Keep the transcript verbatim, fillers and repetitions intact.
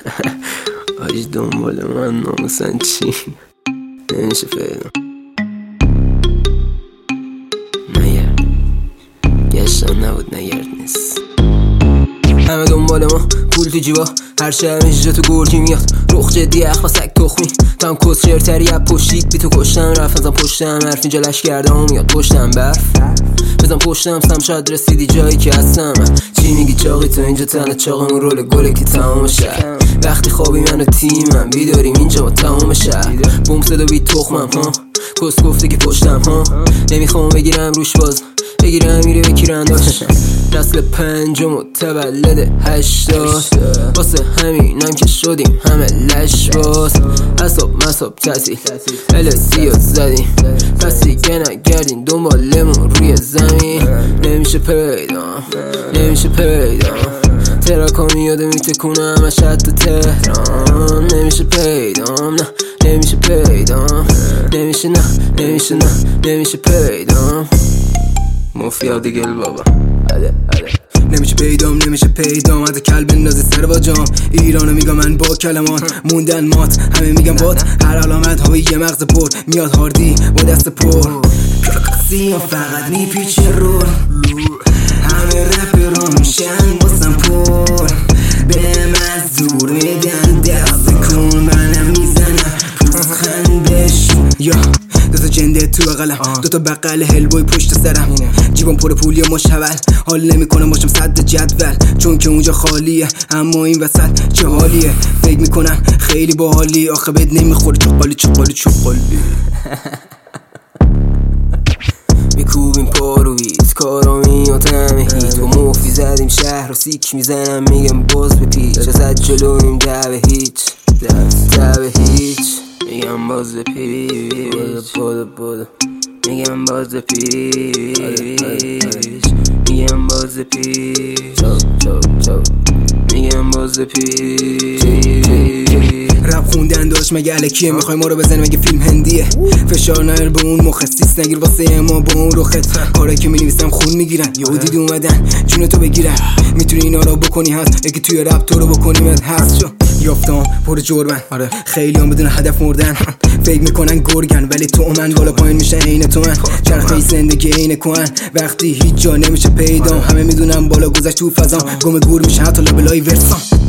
آجی دنبال من ناموسن چی نمیشه پیدا نگرد گشتن نبود نگرد نیست. همه دنبال ما پول تو جیبا، هر شب اینجا تو گرگی میاد رخ جدی اخوا سگ تخمی تا هم کس شرتری اب پشتید بی تو کشتم رفت ازم پشتم حرف اینجا لش کردم میاد پشتم برف بزن پشتم سم شاید رسیدی جایی که هستم. چی میگی چاقی تو اینجا تنه چاق اون رول گله که تمام شهر وقتی خوابی من و تیمم بیداریم اینجا با تمام شهر بوم صدا بی تخمم ها کس گفته که پشتم ها نمیخوام بگیرم روش باز بگیرم میره بکیرم داشت نسل پنجم و تولد هشتاد واسه همینم که شدیم همه لش باز حساب مساب تحصیل السی ها زدیم پس دیگه نگردین دنبالمون روی زمین نمیشه پیدا نمیشه پیدا ترکا میاده میتکونه همش حتی تهران نمیشه پیدا نه نمیشه پیدا نمیشه نه نمیشه نه نمیشه پیدا مافیا دیگل بابا عده عده نمیشه پیدام نمیشه پیدام از کلب نازی سر با جام ایرانو میگم من با کلمات موندن مات همه میگم بات هر علامت های یه مغز پر میاد هاردی با دست پر سیاه فقط میپیچه رو همه رپران میشن باسم پر به مزدور میدن دست کن منم میزنم پوزخن بشون یا دوتا جنده تو بغلم دوتا بقل هلبوی پشت سرم جیبم پر پولی و مشول حال نمیکنم باشم صد جدول چون که اونجا خالیه اما این وسط چه حالیه فکر میکنم خیلی باحالی آخه بهت نمیخوره چقالی چقالی چقالی میکوبیم پارویز کارا میاتم هیت با مفی زدیم شهر و سیک میزنم میگم باز به پیچ ازد جلویم ده به هیچ ده به هیچ میگم باز به پیچ بودو بودو میگم باز به پیچ میگم باز به پیچ میگم باز به پیچ رپ خوندن داشت مگه الکیه میخوای ما رو بزنی مگه فیلم هندیه فشار نیر به اون مخصیص نگیر واسه ما با اون روخت کارایی که مینویسم خون میگیرن یهو دیدی اومدن جون تو بگیرن میتونی اینا رو بکنی هست یکی توی رپ تو رو بکنی مد هست شو یافتم پر جربن آره خیلی هم بدون هدف مردن فکر میکنن گرگن ولی تو من بالا پایین میشن عین تو من چرخه زندگی عین کهن وقتی هیچ جا نمیشه پیدا همه میدونم بالا گذشت تو فضا گم گور میشه حتی لابلای ورسان